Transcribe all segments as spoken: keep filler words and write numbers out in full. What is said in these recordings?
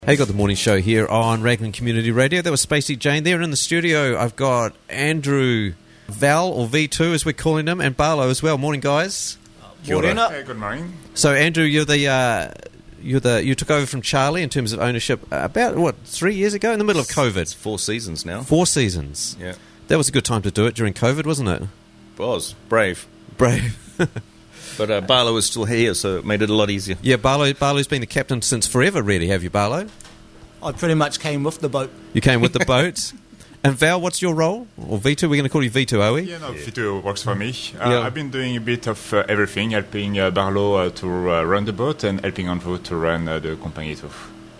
Hey, got the morning show here on Raglan Community Radio. That was Spacey Jane there. In the studio, I've got Andrew Val, or V two as we're calling him, and Barlow as well. Morning, guys. Morning. Hey, good morning. So, Andrew, you're the uh, you're the you took over from Charlie in terms of ownership about what three years ago in the middle of COVID. It's four seasons now. Four seasons. Yeah, that was a good time to do it during COVID, wasn't it? It was brave, brave. But uh, Barlow was still here, so it made it a lot easier. Yeah, Barlow, Barlow's been the captain since forever, really, have you, Barlow? I pretty much came with the boat. You came with the boat. And Val, what's your role? Or V two? We're going to call you V two, are we? Yeah, no, V two works for me. Uh, Yeah. I've been doing a bit of uh, everything, helping uh, Barlow uh, to uh, run the boat and helping Andrew to run uh, the company too.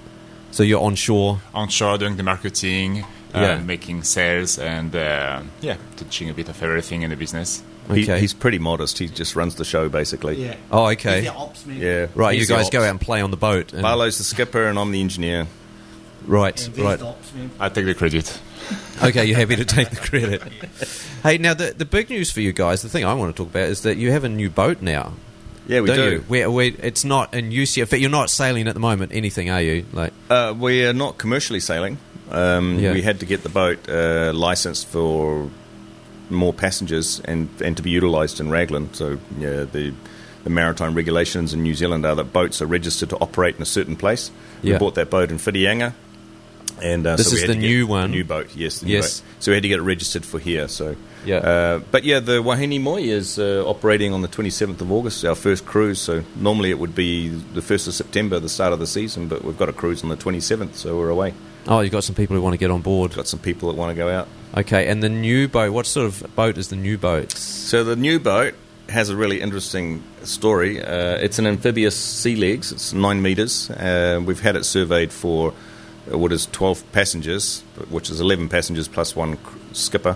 So you're onshore? Onshore, doing the marketing, uh, Yeah. making sales, and uh, yeah, teaching a bit of everything in the business. He, Okay. he's pretty modest. He just runs the show, basically. Yeah. Oh, okay. He's the ops man. Yeah. Right, He's you the guys ops. go out and play on the boat. And, Barlow's the skipper, and I'm the engineer. right, And V's right. the ops man. I take the credit. Okay, you're happy to take the credit. Hey, now, the, the big news for you guys, the thing I want to talk about is that you have a new boat now. Yeah, we don't do. you? Where, where it's not in use yet. But you're not sailing at the moment, anything, are you? Like, Uh, we are not commercially sailing. Um, Yeah. We had to get the boat uh, licensed for more passengers and, and to be utilised in Raglan. So yeah, the, the maritime regulations in New Zealand are that boats are registered to operate in a certain place. Yeah. We bought that boat in Whitianga. And, uh, This so we is had the to get new one? The new boat, yes. The new Yes. boat. So we had to get it registered for here. So, Yeah. Uh, but yeah, the Wahine Moi is uh, operating on the twenty-seventh of August, our first cruise. So normally it would be the first of September, the start of the season, but we've got a cruise on the twenty-seventh, so we're away. oh, you've got some people who want to get on board. Got some people that want to go out. Okay, and the new boat, what sort of boat is the new boat? So the new boat has a really interesting story. Uh, it's an amphibious sea legs. It's nine metres. Uh, we've had it surveyed for uh, what is twelve passengers, which is eleven passengers plus one cr- skipper.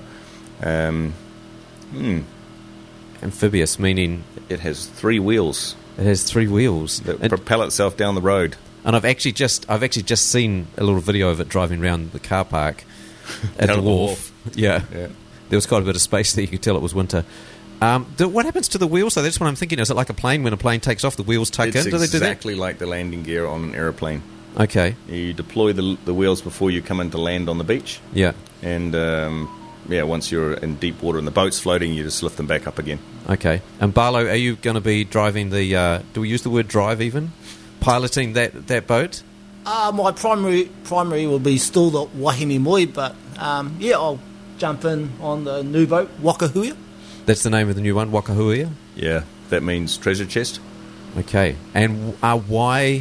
Um, hmm, Amphibious, meaning it has three wheels it has three wheels. that And, propel itself down the road. and I've actually just I've actually just seen a little video of it driving around the car park at Down the the wharf. Yeah. Yeah. There was quite a bit of space there. You could tell it was winter. Um, do, what happens to the wheels, though? That's what I'm thinking. Is it like a plane? When a plane takes off, the wheels tuck It's in? Do they do that? exactly like the landing gear on an aeroplane. Okay. You deploy the, the wheels before you come in to land on the beach. Yeah. And um, yeah, once you're in deep water and the boat's floating, you just lift them back up again. Okay. And Barlow, are you going to be driving the... Uh, do we use the word drive even? Piloting that, that boat? Uh, my primary primary will be still the Wahine Moi, but um, yeah, I'll jump in on the new boat, Wakahuia. That's the name of the new one, Wakahuia? Yeah, that means treasure chest. Okay. And uh, why...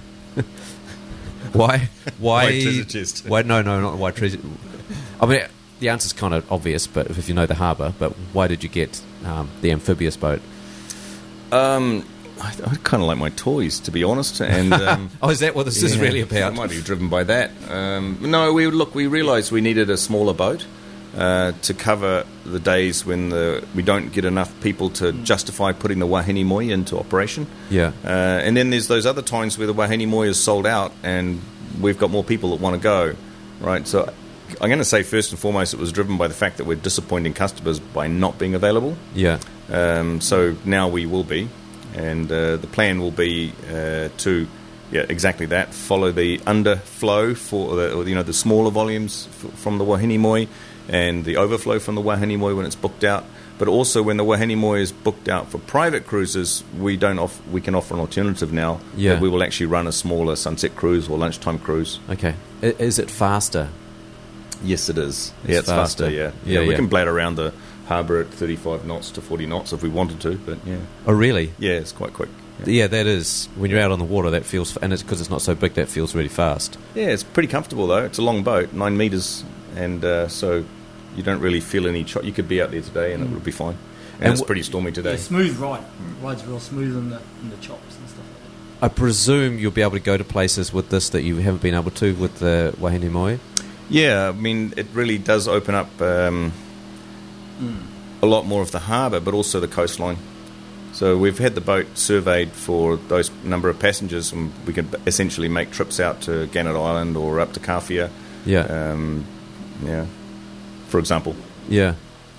why... Why... Why treasure chest? Why, no, no, not why treasure... I mean, the answer's kind of obvious, but if you know the harbour, but why did you get um, the amphibious boat? Um, I, I kind of like my toys, to be honest. And um, Oh, is that what this is yeah, really It about? might be driven by that. Um, no, we look. We realised we needed a smaller boat uh, to cover the days when the we don't get enough people to justify putting the Wahine Moi into operation. Yeah. Uh, and then there's those other times where the Wahine Moi is sold out, and we've got more people that want to go. Right. So I'm going to say first and foremost, it was driven by the fact that we're disappointing customers by not being available. Yeah. Um, so now we will be, and uh, the plan will be uh, to, yeah, exactly that. Follow the underflow for the, or, you know, the smaller volumes f- from the Wahine Moi, and the overflow from the Wahine Moi when it's booked out. But also when the Wahine Moi is booked out for private cruises, we don't off- we can offer an alternative now. Yeah. That we will actually run a smaller sunset cruise or lunchtime cruise. Okay. I- is it faster? Yes, it is. It's yeah, it's faster. faster. yeah. Yeah, yeah, we yeah. can blade around the harbour at thirty-five knots to forty knots if we wanted to. But yeah, Oh, really? yeah, it's quite quick. Yeah. Yeah, that is. When you're out on the water, that feels... And it's because it's not so big, that feels really fast. Yeah, it's pretty comfortable though. It's a long boat, nine metres, and uh, so you don't really feel any. Cho- you could be out there today, and it would be fine. And, And it's wh- pretty stormy today. Yeah, smooth ride. Ride's real smooth in the in the chops and stuff like that. I presume you'll be able to go to places with this that you haven't been able to with the Wahine Moi? Yeah, I mean, it really does open up um, a lot more of the harbour, but also the coastline. So we've had the boat surveyed for those number of passengers, and we can essentially make trips out to Gannet Island or up to Kawhia. Yeah. Um, yeah, for example. Yeah.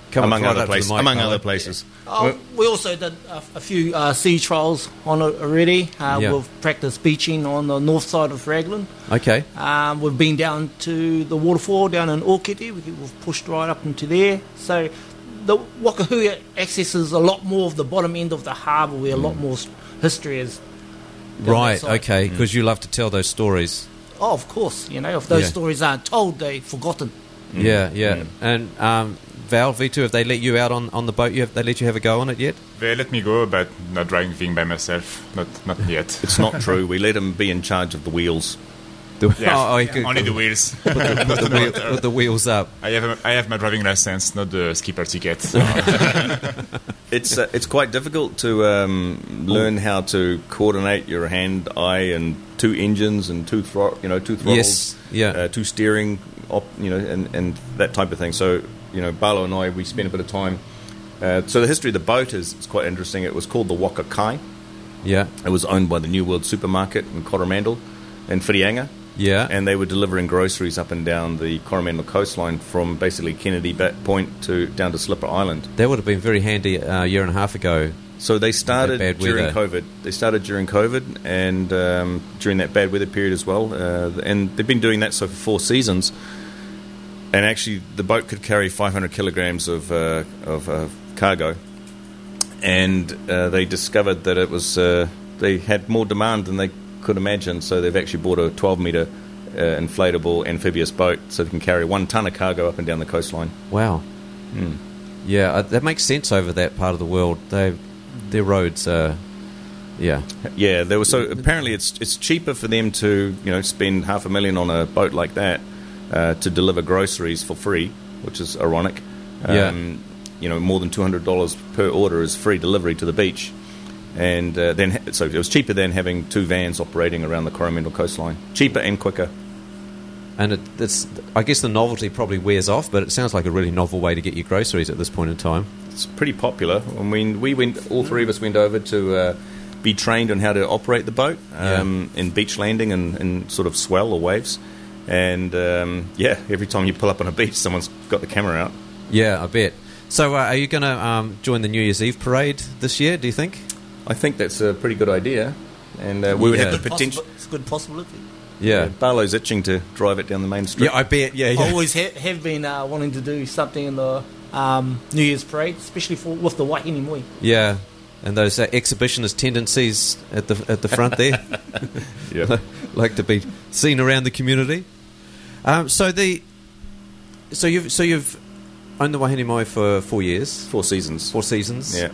Come among right other up to the places. mic, Among Paolo. other places. Oh, we also did a, a few uh, sea trials on it already. Uh, Yeah. We've practiced beaching on the north side of Raglan. Okay. Um, we've been down to the waterfall down in Okete. We- We've pushed right up into there. So the Wakahui accesses a lot more of the bottom end of the harbour where a lot more s- history is. down that Right, side. okay, because you love to tell those stories. Oh, of course. You know, if those Yeah. stories aren't told, they're forgotten. Yeah, yeah. And um, Val, V two, have they let you out on, on the boat? You have, they let you have a go on it yet? They let me go, but not driving by myself. Not not yet. It's not true. We let them be in charge of the wheels. The, Yeah, oh, oh, you could- only the wheels. put, the wheel, put the wheels up. I have a, I have my driving license, not the skipper ticket. So. It's uh, it's quite difficult to um, learn how to coordinate your hand, eye, and two engines and two thro- you know two throttles, Yes, yeah. uh, two steering, op- you know, and, and that type of thing. So you know, Barlow and I we spent a bit of time. Uh, so the history of the boat is, is quite interesting. It was called the Waka Kai. Yeah, It was owned by the New World Supermarket in Coromandel and Whirianga. yeah. And they were delivering groceries up and down the Coromandel coastline from basically Kennedy Ba- Point to down to Slipper Island. That would have been very handy uh, a year and a half ago. So they started bad during weather. COVID. They started during COVID and um, during that bad weather period as well. Uh, and they've been doing that so for four seasons. And actually, the boat could carry five hundred kilograms of uh, of uh, cargo. And uh, they discovered that it was uh, they had more demand than they could imagine. So they've actually bought a twelve metre uh, inflatable amphibious boat so they can carry one ton of cargo up and down the coastline. Wow. Hmm. Yeah, uh, that makes sense over that part of the world. They, their roads are, yeah. Yeah, there was so apparently it's it's cheaper for them to you know spend half a million on a boat like that uh, to deliver groceries for free, which is ironic. Yeah. Um, you know, more than two hundred dollars per order is free delivery to the beach, and uh, then ha- so it was cheaper than having two vans operating around the Coromandel coastline. Cheaper and quicker. And it, it's, I guess the novelty probably wears off, but it sounds like a really novel way to get your groceries at this point in time. It's pretty popular. I mean, we went, all three of us went over to uh, be trained on how to operate the boat um, in beach landing and, and sort of swell or waves. And um, yeah, every time you pull up on a beach, someone's got the camera out. Yeah, I bet. So uh, are you going to um, join the New Year's Eve parade this year, do you think? I think that's a pretty good idea. And uh, we would Yeah. have the potential. Possible- it's a good possibility. Yeah. Barlow's itching to drive it down the main street. Yeah, I bet. Yeah, yeah. I always ha- have been uh, wanting to do something in the um, New Year's parade, especially for with the Wahine Moi. Yeah. And those uh, exhibitionist tendencies at the at the front there. Yeah. Like to be seen around the community. Um, so the so you've so you've owned the Wahine Moi for four years, Four seasons. four seasons. Yeah.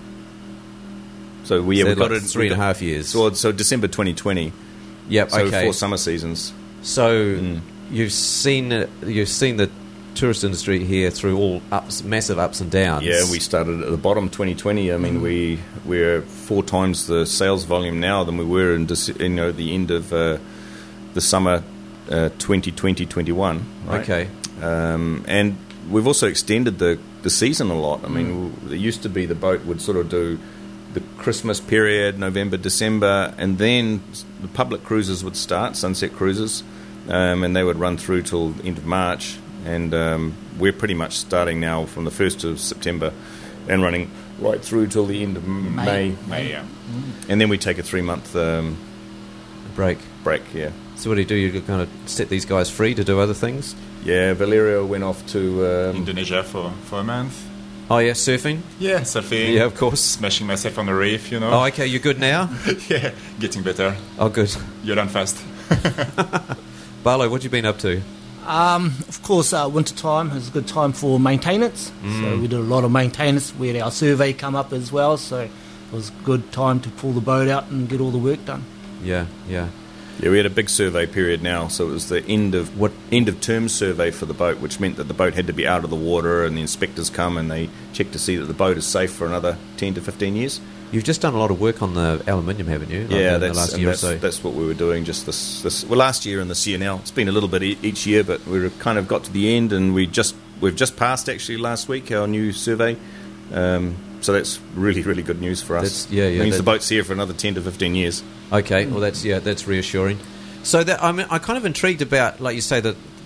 So we yeah, So we've got like it three and a we've got- half years. So, so December twenty twenty. Yep. So okay. four summer seasons. So Mm. you've seen uh, you've seen the tourist industry here through all ups, massive ups and downs. Yeah, we started at the bottom twenty twenty. I mean, we we're four times the sales volume now than we were in Dece- you know the end of uh, the summer uh, twenty twenty twenty-one. Right? Okay. Um, and we've also extended the, the season a lot. I mean, Mm. w- it used to be the boat would sort of do the Christmas period, November, December, and then s- the public cruises would start, sunset cruises, um, and they would run through till the end of March. And um, we're pretty much starting now from the first of September and running right through till the end of M- May. May. May, yeah. And then we take a three-month um, Break. break, yeah. So what do you do? You're going to set these guys free to do other things? Yeah, Valerio went off to... Um, Indonesia for, for a month. Oh yeah, surfing. Yeah, surfing. Yeah, of course. Smashing myself on the reef, you know. Oh, okay. You're good now. Yeah, getting better. Oh, good. You learn fast. Barlow, what you been up to? Um, of course, uh, winter time is a good time for maintenance. So we did a lot of maintenance. We had our survey come up as well, so it was a good time to pull the boat out and get all the work done. Yeah, yeah. Yeah, we had a big survey period now, so it was the end of what end of term survey for the boat, which meant that the boat had to be out of the water, and the inspectors come and they check to see that the boat is safe for another ten to fifteen years. You've just done a lot of work on the aluminium, haven't you? Like yeah, in that's the last and year that's, or so. that's what we were doing. Just this, this well, last year and this year now. It's been a little bit e- each year, but we kind of got to the end, and we just we've just passed actually last week our new survey. Um, so that's really, really good news for us. That's- yeah, yeah, It means that- the boat's here for another ten to fifteen years. Okay, well that's yeah, that's reassuring. So that I mean, I'm kind of intrigued about, like you say, that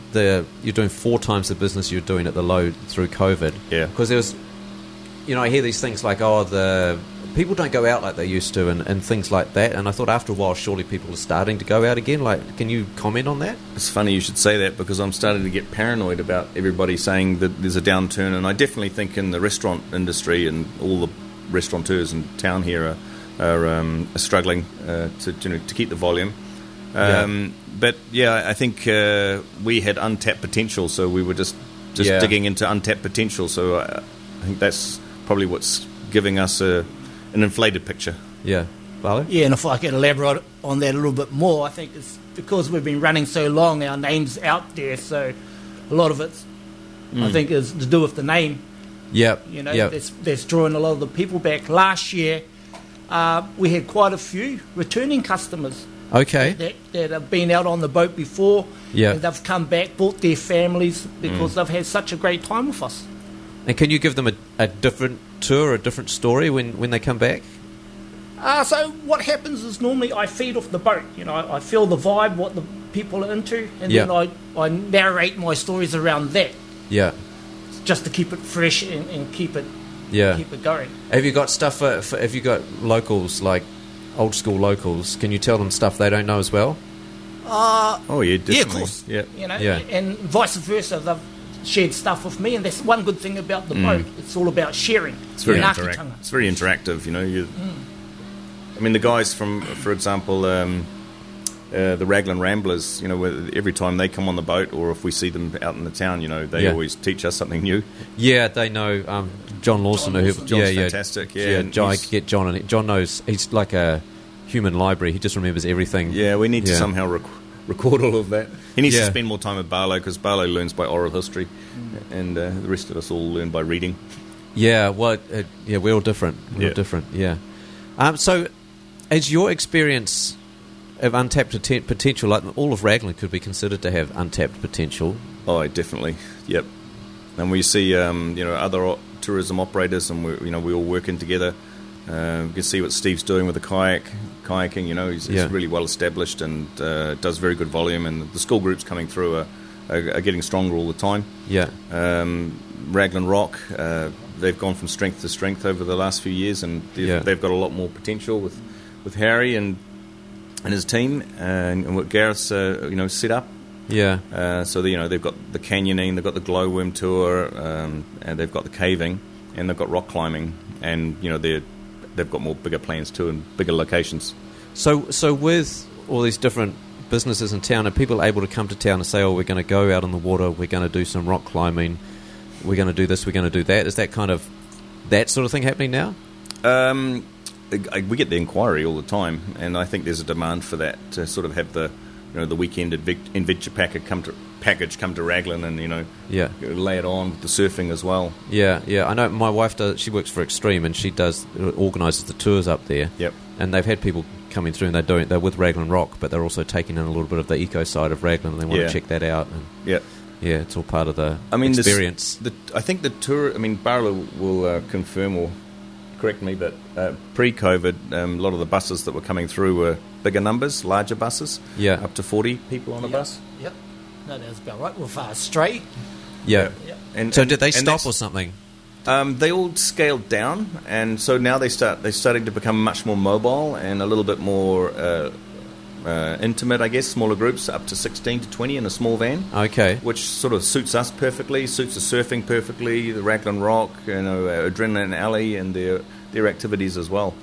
the you're doing four times the business you're doing at the low through COVID. Yeah. Because there was, you know, I hear these things like, oh, the people don't go out like they used to, and, and things like that. And I thought after a while, surely people are starting to go out again. Like, can you comment on that? It's funny you should say that, because I'm starting to get paranoid about everybody saying that there's a downturn, and I definitely think in the restaurant industry and all the restaurateurs in town here are, are, um, are struggling uh, to, you know, to keep the volume. Um, Yeah. But yeah, I think uh, we had untapped potential, so we were just just Yeah. digging into untapped potential. So I, I think that's probably what's giving us a, an inflated picture. Yeah. Barlow? Yeah, and if I can elaborate on that a little bit more, I think it's because we've been running so long, our name's out there, so a lot of it, I think, is to do with the name. Yep. You know, Yep. that's, that's drawing a lot of the people back. Last year, uh, we had quite a few returning customers Okay. that, that have been out on the boat before, Yeah. and they've come back, brought their families because Mm. they've had such a great time with us. And can you give them a, a different tour, a different story when, when they come back? Uh, so what happens is normally I feed off the boat. You know, I, I feel the vibe, what the people are into, and Yeah. then I, I narrate my stories around that, Yeah. just to keep it fresh and, and keep it Yeah. keep it going. Have you got stuff for, for? Have you got locals, like old school locals? Can you tell them stuff they don't know as well? Uh, Oh yeah, definitely. yeah, of course. Yeah. You know, Yeah. and vice versa. They've shared stuff with me, and that's one good thing about the boat. It's all about sharing. Mm. It's very in interact- Akitanga. It's very interactive, you know. You, I mean, the guys from, for example, um, uh, the Raglan Ramblers. You know, where every time they come on the boat, or if we see them out in the town, you know, they Yeah. always teach us something new. Yeah, they know um, John Lawson. John who, Lawson. John's yeah, yeah, fantastic, yeah, yeah. and John, I he's- could get John, and John knows. He's like a human library. He just remembers everything. Yeah, we need to Yeah. somehow rec- record all of that. He needs Yeah. to spend more time with Barlow, because Barlow learns by oral history, and uh, the rest of us all learn by reading. Yeah, well, uh, yeah, we're all different. We're all Yeah. different. Yeah. Um, so, as your experience of untapped poten- potential, like all of Raglan could be considered to have untapped potential. Oh, definitely. Yep. And we see, um, you know, other o- tourism operators, and we, you know, we all working together. Uh, you can see what Steve's doing with the kayak, kayaking. You know, he's, Yeah. he's really well established and uh, does very good volume. And the school groups coming through are, are, are getting stronger all the time. Yeah. Um, Raglan Rock, uh, they've gone from strength to strength over the last few years, and they've, Yeah. they've got a lot more potential with, with Harry and and his team, and, and what Gareth's uh, you know set up. Yeah. Uh, so the, you know they've got the canyoning, they've got the glowworm tour, um, and they've got the caving, and they've got rock climbing, and you know they they've got more bigger plans too and bigger locations. So, so with all these different businesses in town, are people able to come to town and say, "Oh, we're going to go out in the water, we're going to do some rock climbing, we're going to do this, we're going to do that"? Is that kind of that sort of thing happening now? Um, I- we get the inquiry all the time, and I think there's a demand for that, to sort of have the you know the weekend advic- adventure package come to package come to Raglan, and you know Yeah. lay it on with the surfing as well. Yeah, yeah. I know my wife does. She works for Extreme, and she does organises the tours up there. Yep. And they've had people coming through, and they're doing they're with Raglan Rock, but they're also taking in a little bit of the eco side of Raglan, and they want Yeah. to check that out. And Yeah. yeah, it's all part of the I mean, this- experience. The, I think the tour. I mean, Barlow will uh, confirm or correct me, but uh, pre-COVID, um, a lot of the buses that were coming through were bigger numbers, larger buses. Yeah. Up to forty people on a bus. Yep. No, that's about right. With uh, Stray. yeah. Yep. And, So and- did they and stop that's- or something? Um, they all scaled down, and so now they start. They're starting to become much more mobile and a little bit more uh, uh, intimate, I guess. Smaller groups, up to sixteen to twenty in a small van, Okay. which sort of suits us perfectly. Suits the surfing perfectly. The Raglan Rock, you know, uh, Adrenaline Alley, and their their activities as well.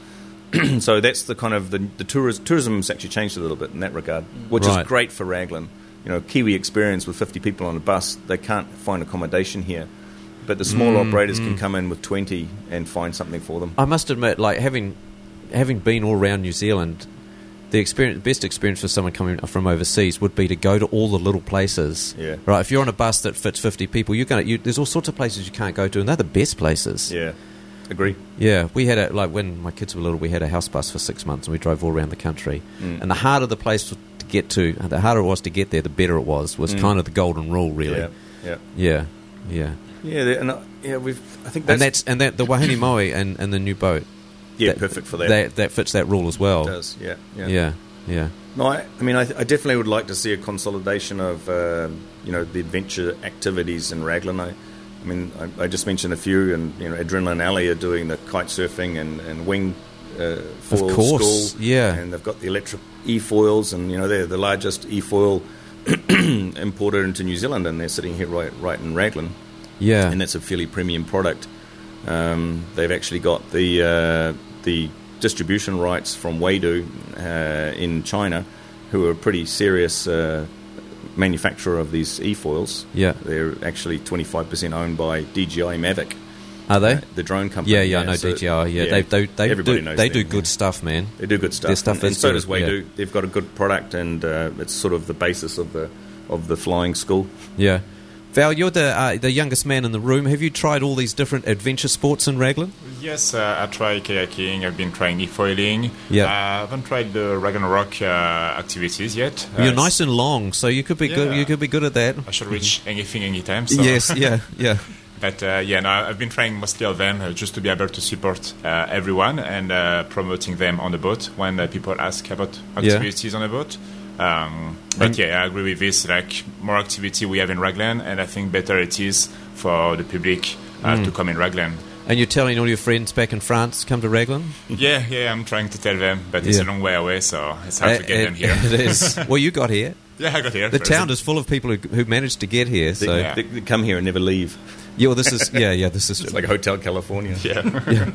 So that's the kind of the, the tourism. Tourism's actually changed a little bit in that regard, which Right. is great for Raglan. You know, Kiwi experience with fifty people on a bus. They can't find accommodation here. But the small Mm, operators can come in with twenty and find something for them. I must admit, like having having been all around New Zealand, the experience, best experience for someone coming from overseas would be to go to all the little places. Yeah. Right. If you're on a bus that fits fifty people, you're going. You, there's all sorts of places you can't go to, and they're the best places. Yeah, agree. Yeah, we had a like when my kids were little, we had a house bus for six months, and we drove all around the country. Mm. And the harder the place to get to, and the harder it was to get there, the better it was. Was Mm. kind of the golden rule, really. Yeah, yeah, Yeah, yeah. yeah. they- And uh, yeah, we've. I think that's, and that's and that the Wahine Maui and, and the new boat. yeah, that- perfect for that. That that fits that rule as well. It does. Yeah, yeah, Yeah, yeah. No, I, I mean, I, I definitely would like to see a consolidation of, uh, you know, the adventure activities in Raglan. I, I mean, I, I just mentioned a few, and, you know, Adrenaline Alley are doing the kite surfing and, and wing uh, foil Of course, school. yeah. And they've got the electric e-foils, and, you know, they're the largest e-foil importer into New Zealand, and they're sitting here right, right in Raglan. Yeah. And that's a fairly premium product. Um, they've actually got the uh, the distribution rights from Weidu uh, in China, who are a pretty serious uh, manufacturer of these e-foils. Yeah. They're actually twenty-five percent owned by D J I Mavic. Are they? Uh, the drone company. Yeah, yeah, I know so- D J I. Yeah, yeah, they they they everybody do knows they them, do good yeah. stuff, man. They do good stuff. Their stuff and, and is so good, does Weidu. yeah. They've got a good product, and uh, it's sort of the basis of the of the flying school. Yeah. Val, you're the uh, the youngest man in the room. Have you tried all these different adventure sports in Raglan? Yes, uh, I tried kayaking. I've been trying e-foiling. Yeah. Uh, I haven't tried the Rag and Rock uh, activities yet. Uh, You're nice and long, so you could be good. Yeah. You could be good at that. I should reach anything anytime. So. Yes. Yeah. Yeah. But uh, yeah, no, I've been trying mostly of them uh, just to be able to support uh, everyone and uh, promoting them on the boat when uh, people ask about activities on the boat. Um, but And- yeah, I agree with this. Like more activity we have in Raglan, and I think better it is for the public uh, to come in Raglan. And you're telling all your friends back in France come to Raglan? Yeah, yeah, I'm trying to tell them, but it's Yeah. a long way away, so it's hard to Uh, get it- them here. It is. Well, you got here. Yeah, I got here. The first. town is full of people who, who managed to get here. They, So Yeah. they, they come here and never leave. yeah, well, this is yeah, yeah. This is It's like Hotel California. Yeah.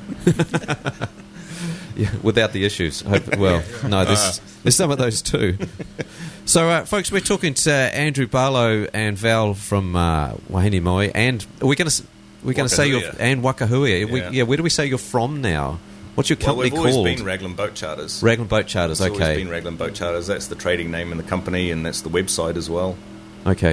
yeah, without the issues. Hope, well, no, there's there's some of those too. So, uh, folks, we're talking to Andrew Barlow and Val from uh, Wahine Moi, and we're going to we're going to say you're Wakahuia. and Wakahuia. We, Yeah. yeah, where do we say you're from now? What's your Well, company we've always called? been Raglan Boat Charters. Raglan Boat Charters. It's Okay, always been Raglan Boat Charters. That's the trading name in the company, and that's the website as well. okay.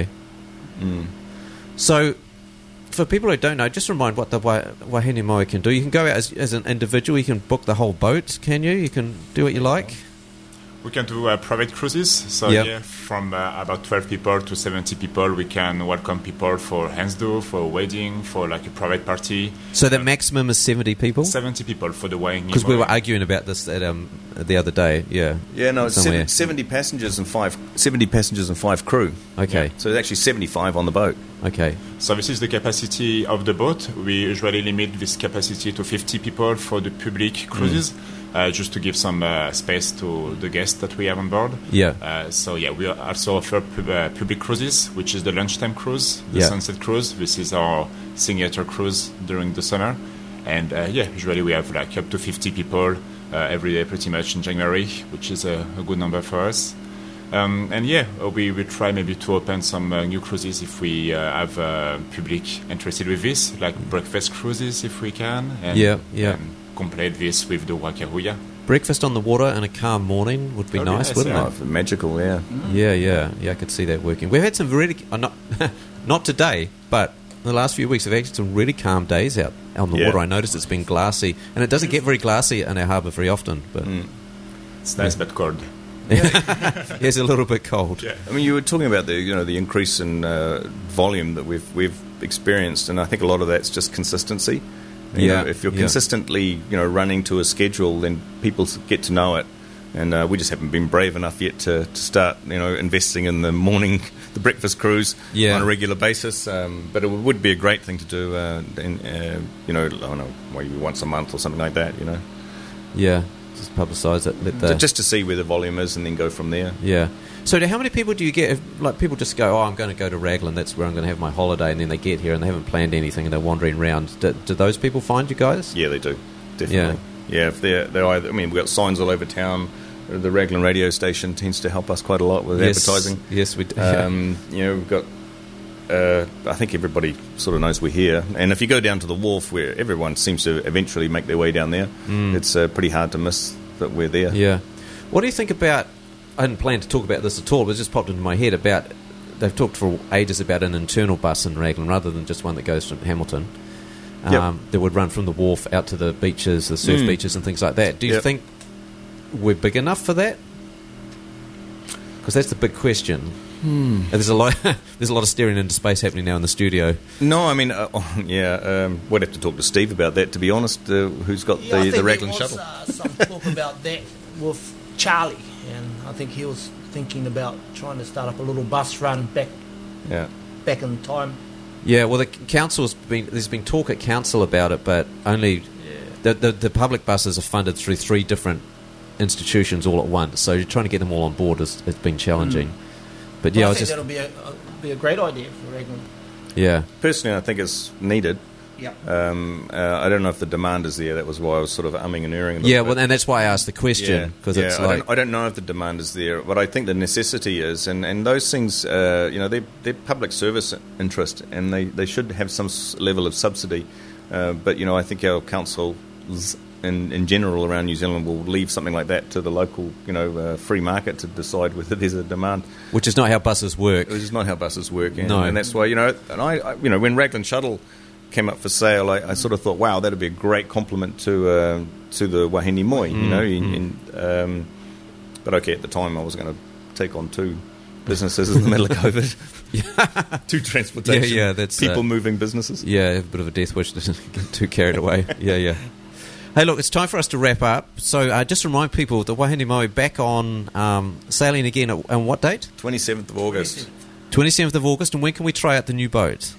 So, for people who don't know, just remind what the Wa- Wahine Moi can do. You can go out as, as an individual. You can book the whole boat. Can you? You can do what you like. We can do uh, private cruises. So Yeah. yeah, from uh, about twelve people to seventy people, we can welcome people for hands-do, for a wedding, for like a private party. So the maximum is seventy people. seventy people for the wedding. Because we were arguing about this at, um, the other day. Yeah. Yeah, no, it's Somewhere. seven, seventy passengers and five seventy passengers and five crew. Okay. So there's actually seventy-five on the boat. Okay. So this is the capacity of the boat. We usually limit this capacity to fifty people for the public cruises, uh, just to give some uh, space to the guests that we have on board. Yeah. Uh, so yeah, we also offer pub- uh, public cruises, which is the lunchtime cruise, the Yeah. sunset cruise. This is our signature cruise during the summer. And uh, yeah, usually we have like up to fifty people uh, every day pretty much in January, which is a, a good number for us. Um, and yeah, uh, we will try maybe to open some uh, new cruises if we uh, have uh, public interested with this, like breakfast cruises if we can. And, Yeah, yeah. And complete this with the Wakahuia. Breakfast on the water and a calm morning would be That'd be nice, nice, wouldn't yeah. it? Oh, magical, yeah. Yeah, yeah, yeah. I could see that working. We've had some really, uh, not not today, but in the last few weeks, we've had some really calm days out on the Yeah. water. I noticed it's been glassy, and it doesn't get very glassy in our harbour very often. But It's nice but cold. it's a little bit cold. Yeah. I mean, you were talking about the you know the increase in uh, volume that we've we've experienced, and I think a lot of that's just consistency. You Yeah, know, if you're yeah. consistently you know running to a schedule, then people s- get to know it. And uh, we just haven't been brave enough yet to, to start, you know, investing in the morning, the breakfast cruise Yeah. on a regular basis. Um, but it would be a great thing to do, uh, in, uh, you know, I don't know, maybe once a month or something like that. You know, Yeah, just publicise it. Let the just to see where the volume is, and then go from there. yeah. So, do- how many people do you get? If, like, people just go, "Oh, I'm going to go to Raglan. That's where I'm going to have my holiday," and then they get here and they haven't planned anything and they're wandering around. Do, do those people find you guys? Yeah, they do, definitely. Yeah, if they're they're either, I mean, we've got signs all over town. The Raglan radio station tends to help us quite a lot with Yes. advertising. Yes, we do. Um, you know, we've got. Uh, I think everybody sort of knows we're here, and if you go down to the wharf, where everyone seems to eventually make their way down there, it's uh, pretty hard to miss that we're there. Yeah. What do you think about? I hadn't planned to talk about this at all, but it just popped into my head about. They've talked for ages about an internal bus in Raglan rather than just one that goes from Hamilton. Um, Yep. That would run from the wharf out to the beaches, the surf Mm. beaches, and things like that. Do you Yep. think we're big enough for that? Because that's the big question. Hmm. And there's a lot. There's a lot of staring into space happening now in the studio. No, I mean, uh, oh, yeah, um, we'd have to talk to Steve about that. To be honest, uh, who's got Yeah, I the, think the Raglan there was, shuttle? Uh, some talk about that with Charlie, and I think he was thinking about trying to start up a little bus run back Yeah. back in time. Yeah, well, the council's been there's been talk at council about it, but only the, the the public buses are funded through three different institutions all at once. So trying to get them all on board has has been challenging. Mm. But Well, yeah, I I was think just that'll be a, a be a great idea for Raglan. yeah. Personally, I think it's needed. Yeah. Um, uh, I don't know if the demand is there. That was why I was sort of umming and erring. A little Yeah, bit. well, and that's why I asked the question, because yeah, it's I, like... don't, I don't know if the demand is there, but I think the necessity is, and, and those things, uh, you know, they're, they're public service interest, and they, they should have some s- level of subsidy. Uh, but, you know, I think our councils in, in general around New Zealand will leave something like that to the local, you know, uh, free market to decide whether there's a demand. Which is not how buses work. Which is not how buses work, and, No. and that's why, you know, and I, I you know, when Raglan Shuttle came up for sale, I, I sort of thought, wow, that'd be a great compliment to uh, to the Wahine Moi, Mm, you know. In, mm. in, um, but okay, at the time I was going to take on two businesses in the middle of COVID. Two transportation, Yeah, yeah, that's, people uh, moving businesses. Yeah, a bit of a death wish to get too carried away. Yeah, yeah. Hey, look, it's time for us to wrap up. So uh, just remind people, the Wahine Moi back on um, sailing again at, on what date? twenty-seventh of August. twenty-seventh of August, and when can we try out the new boat?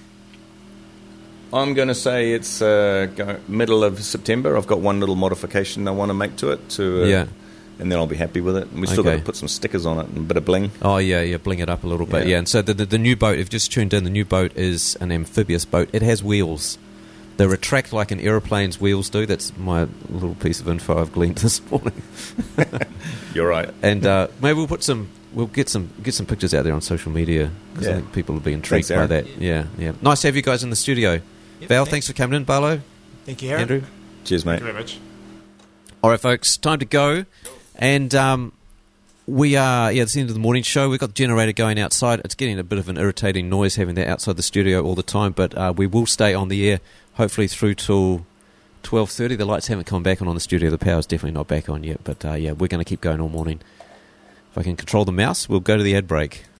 I'm going to say it's uh, go, middle of September. I've got one little modification I want to make to it, to uh, Yeah. and then I'll be happy with it. And we still Okay. got to put some stickers on it and a bit of bling. Oh, yeah, yeah, bling it up a little bit. Yeah. Yeah, and so the, the, the new boat, if you've just tuned in, the new boat is an amphibious boat. It has wheels. They retract like an aeroplane's wheels do. That's my little piece of info I've gleaned this morning. You're right. And uh, maybe we'll put some, we'll get some get some pictures out there on social media, because I Yeah. think people will be intrigued Thanks, by Aaron. that. Yeah, yeah. Nice to have you guys in the studio. Yep, Val, thanks. thanks for coming in. Barlow, Thank you, Aaron. Andrew. Cheers, mate. Thank you very much. All right, folks, time to go. And um, we are, yeah, it's the end of the morning show. We've got the generator going outside. It's getting a bit of an irritating noise having that outside the studio all the time, but uh, we will stay on the air, hopefully through till twelve thirty. The lights haven't come back on on the studio. The power's definitely not back on yet, but uh, yeah, we're going to keep going all morning. If I can control the mouse, we'll go to the ad break.